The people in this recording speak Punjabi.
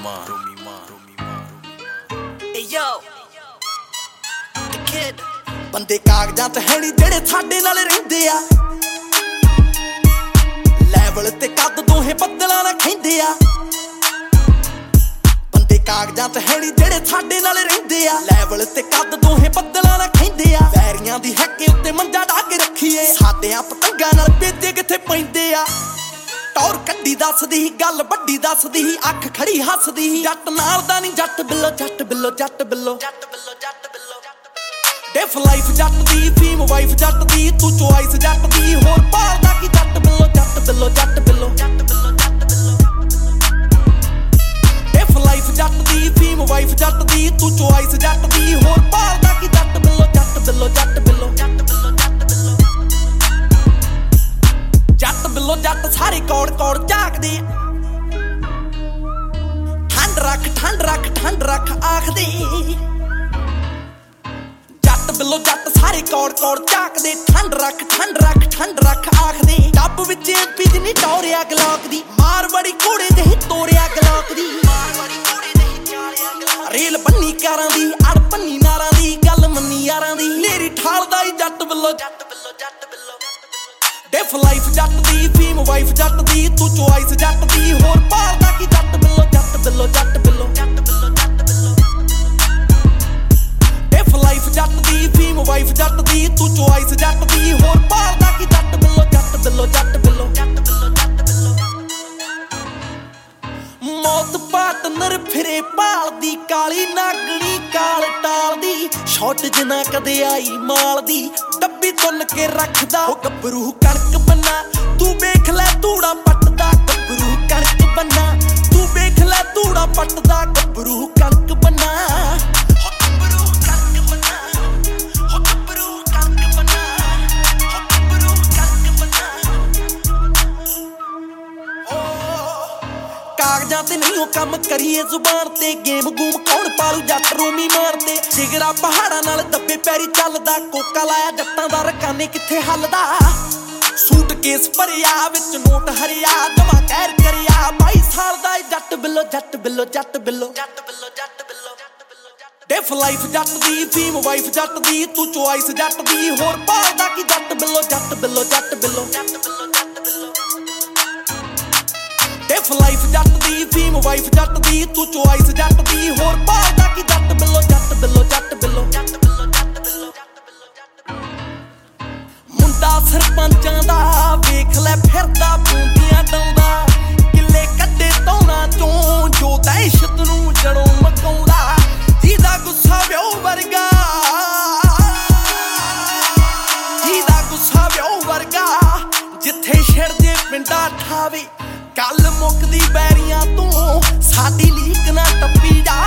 Hey yo, the kid. ਬੰਦੇ ਕਾਗਜ਼ਾਂ ਤੇ ਹੈ ਨੀ ਜਿਹੜੇ ਸਾਡੇ ਨਾਲ ਰਹਿੰਦੇ ਆ ਲੈਵਲ ਤੇ ਕੱਦ ਦੋਹੇ ਬੱਦਲਾਂ ਨਾਲ ਖੈਂਦੇ ਆ ਬੰਦੇ ਕਾਗਜ਼ਾਂ ਤੇ ਹੈ ਨੀ ਜਿਹੜੇ ਸਾਡੇ ਨਾਲ ਰਹਿੰਦੇ ਆ ਲੈਵਲ ਤੇ ਕੱਦ ਦੋਹੇ ਬੱਦਲਾਂ ਨਾਲ ਖੈਂਦੇ ਆ ਵੈਰੀਆਂ ਦੀ ਹੱਕੇ ਉੱਤੇ ਮੰਜਾ ਢਾ ਕੇ ਰੱਖੀਏ ਸਾਡਿਆਂ ਪਤੰਗਾਂ ਨਾਲ ਪੇਜੇ ਕਿੱਥੇ ਪੈਂਦੇ ਆ ਟੌਰ ਕੱਢੀ ਦੱਸਦੀ ਹੀ ਗੱਲ ਵੱਡੀ ਦੱਸਦੀ ਹੀ ਅੱਖ ਖੜੀ ਹੱਸਦੀ ਹੀ ਜੱਟ ਨਾਲ ਦਾ ਨਹੀਂ ਜੱਟ ਬਿੱਲੋ ਜੱਟ ਬਿੱਲੋ ਜੱਟ ਬਿੱਲੋ ਜੱਟ ਬਿੱਲੋ ਜੱਟ ਬਿੱਲੋ ਡਿਫ ਲਾਈਫ ਜੱਟ ਦੀ ਫੀਮ ਵਾਈਫ ਜੱਟ ਦੀ ਤੂੰ ਚੋਇਸ ਜੱਟ ਦੀ ਹੋਰ ਭਾਲਦਾ ਕੀ ਜੱਟ ਬਿੱਲੋ ਜੱਟ ਬਿੱਲੋ ਜੱਟ ਬਿੱਲੋ ਜੱਟ ਬਿੱਲੋ ਜੱਟ ਬਿੱਲੋ ਡਿਫ ਲਾਈਫ ਜੱਟ ਦੀ ਫੀਮ ਵਾਈਫ ਜੱਟ ਦੀ ਤੂੰ ਚੋਇਸ ਜੱਟ ਦੀ ਹੋਰ ਭਾਲਦਾ ਕੀ ਜੱਟ ਬਿੱਲੋ ਜੱਟ ਬਿੱਲੋ ਜੱਟ ਬਿੱਲੋ ਜੱਟ ਬਿੱਲੋ ਜੱਟ ਬਿੱਲੋ ਜੱਟ ਬਿੱਲੋ ਜੱਟ ਸਾਰੇ ਕੌੜ ਕੌੜ ਝਾਕਦੇ ਠੰਡ ਰੱਖ ਆਖਦੇ ਜੱਟ ਬਿੱਲੋ ਜੱਟ ਸਾਰੇ ਕੌੜ ਕੌੜ ਝਾਕਦੇ ਠੰਡ ਰੱਖ ਆਖਦੇ ਟੱਬ ਵਿੱਚ ਬਿਜਨੀ ਟੌਰਿਆ ਗਲਾਕ ਦੀ ਮਾਰ ਬੜੀ ਘੋੜੇ ਜਿਹੀ ਤੋਰਿਆ ਗਲਾਕ ਦੀ ਰੇਲ ਬੰਨੀ ਕਾਰਾਂ ਦੀ ਅੜ ਪੰਨੀ ਨਾਰਾਂ ਦੀ ਗੱਲ ਮੰਨੀ ਯਾਰਾਂ ਦੀ ਨੇਰੀ ਠਾਲਦਾ ਈ ਜੱਟ ਬਿੱਲੋ ਜੱਟ ਬਿੱਲੋ ਜੱਟ ਬਿੱਲੋ ਡਿਫ ਲਾਈਫ ਜੱਟ ਦੀ ਫੀਮ ਵਾਈਫ ਜੱਟ ਦੀ ਤੂੰ ਚੋਇਸ ਜੱਟ ਦੀ ਹੋਰ ਭਾਲਦਾ ਕੀ ਜੱਟ ਬਿੱਲੋ ਜੱਟ ਬਿੱਲੋ ਜੱਟ ਬਿੱਲੋ ਜੱਟ ਬਿੱਲੋ ਜੱਟ ਬਿੱਲੋ ਡਿਫ ਲਾਈਫ ਜੱਟ ਦੀ ਫੀਮ ਵਾਈਫ ਜੱਟ ਦੀ ਤੂੰ ਚੋਇਸ ਜੱਟ ਦੀ ਹੋਰ ਭਾਲਦਾ ਕੀ ਜੱਟ ਬਿੱਲੋ ਜੱਟ ਬਿੱਲੋ ਜੱਟ ਬਿੱਲੋ ਜੱਟ ਬਿੱਲੋ ਜੱਟ ਬਿੱਲੋ ਮੌਤ ਪਾਰਟਨਰ ਫਿਰੇ ਭਾਲਦੀ ਕਾਲੀ ਨਾਗਣੀ ਕਾਲ ਟਾਲਦੀ ਸ਼ਾਟ ਜਿਨਾ ਕਦੇ ਆਈ ਮਾਲ ਦੀ ਡੱਬੀ ਤੁੰਨ ਕੇ ਰੱਖਦਾ ਉਹ ਗੱਭਰੂ ਕਣਕ ਬੰਨਾ ਤੂੰ ਵੇਖ ਲੈ ਧੂੜਾ ਪੱਟਦਾ ਗੱਭਰੂ ਕਣਕ ਬੰਨਾ ਤੂੰ ਵੇਖ ਲੈ ਧੂੜਾ ਪੱਟਦਾ ਗੱਭਰੂ ਕਣਕ ਬੰਨਾ ਹੋ ਗੱਭਰੂ ਕਣਕ ਬੰਨਾ ਹੋ ਗੱਭਰੂ ਕਣਕ ਬੰਨਾ ਹੋ ਗੱਭਰੂ ਕਣਕ ਬੰਨਾ ਕਾਗਜ਼ਾਂ ਤੇ ਨਹੀਂ ਉਹ ਕੰਮ ਕਰੀਏ ਜ਼ੁਬਾਨ ਤੇ ਗੇਮ ਗੂਮ ਕੌਣ ਪਾਲੂ ਜੱਟ ਰੂਮੀ ਮਾਰਦੇ ਜਿਗਰਾ ਪਹਾੜਾਂ ਨਾਲ ਦੱਬੇ ਪੈਰੀ ਚੱਲਦਾ ਕੋਕਾ ਲਾਇਆ ਜੱਟਾਂ ਦਾ ਰਕਾਨੇ ਕਿੱਥੇ ਹੱਲਦਾ ਸੂਟ ਕੇਸ ਭਰਿਆ ਵਿੱਚ ਨੋਟ ਹਰਿਆ ਜਮਾ ਕਹਿਰ ਕਰਿਆ 22 ਸਾਲ ਦਾ ਜੱਟ ਬਿੱਲੋ ਜੱਟ ਬਿੱਲੋ ਜੱਟ ਬਿੱਲੋ ਜੱਟ ਬਿੱਲੋ ਜੱਟ ਬਿੱਲੋ ਡਿਫ ਲਾਈਫ ਜੱਟ ਦੀ ਫੀਮ ਵਾਈਫ ਜੱਟ ਦੀ ਤੂੰ ਚੋਇਸ ਜੱਟ ਦੀ ਹੋਰ ਭਾਲਦਾ ਕੀ ਜੱਟ ਬਿੱਲੋ ਜੱਟ ਬਿੱਲੋ ਜੱਟ ਬਿੱਲੋ ਜੱਟ ਬਿੱਲੋ ਜੱਟ ਬਿੱਲੋ ਡਿਫ ਲਾਈਫ ਜੱਟ ਦੀ ਫੀਮ ਵਾਈਫ ਜੱਟ ਦੀ ਤੂੰ ਚੋਇਸ ਜੱਟ ਦੀ ਹੋਰ ਭਾਲਦਾ ਕੀ ਜੱਟ ਬਿੱਲੋ ਜੱਟ ਬਿੱਲੋ ਜੱਟ ਬਿੱਲੋ ਜੱਟ ਬਿੱਲੋ ਜੱਟ ਬਿੱਲੋ ਮੁੰਡਾ ਸਰਪੰਚਾਂ ਦਾ ਵੇਖ ਲੈ ਫਿਰਦਾ ਪੂੰਦੀਆਂ ਡਾਉਂਦਾ ਕਿੱਲੇ ਕੱਢੇ ਤੌਣਾ ਚੋਂ ਜੋ ਦਹਿਸ਼ਤ ਨੂੰ ਜੜੋਂ ਮਕਾਉਂਦਾ ਜਿਹਦਾ ਗੁੱਸਾ ਵਿਓ ਵਰਗਾ ਜਿਹਦਾ ਗੁੱਸਾ ਵਿਓ ਵਰਗਾ ਜਿੱਥੇ ਛਿੜਦੇ ਪਿੰਡਾ ਠਾਵੇ ਗੱਲ ਮੁੱਕਦੀ ਬੈਰੀਆਂ ਤੋਂ ਸਾਡੀ ਲੀਕ ਨਾ ਟੱਪੀ ਜਾ